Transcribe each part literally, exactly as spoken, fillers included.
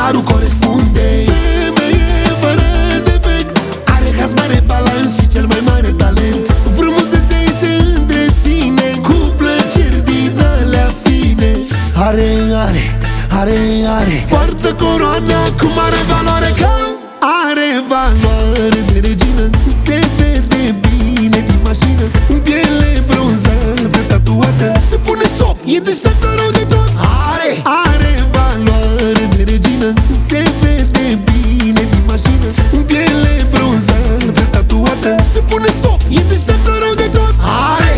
Parul corespunde. Femeie fără defect, are haz mare, balans și cel mai mare talent. Frumusețea ei se întreține cu plăceri din alea fine. Are, are, are, are, poartă coroana cu mare valoare, că are valoare de regină. Se vede bine din mașină, în piele bronzată, tatuată. Se pune stop, e deșteaptă rău de tot. Are, are valoare de regină. Se vede bine din mașină, în piele bronzată, tatuată. Se pune stop, e deșteaptă rău de tot. Are.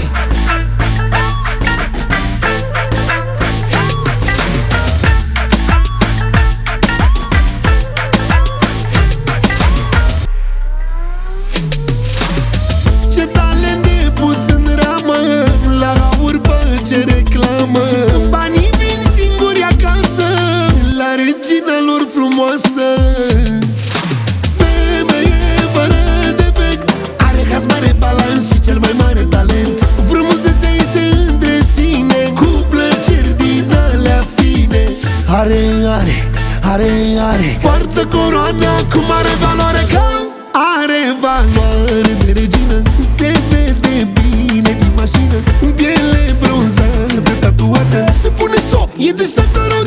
Ce talent de pus în ramă, la aur face reclamă. Banii vin singuri acasă, la regina lor frumoasă. Femeie fără defect, are haz mare, balans și cel mai mare talent. Frumusețea ei se întreține cu plăceri din alea fine. Are, are, are, are, poartă coroana cu mare valoare, că are valoare de regină. Se vede bine din mașină, în piele bronzată, tatuată. Se pune stop, e deșteaptă rău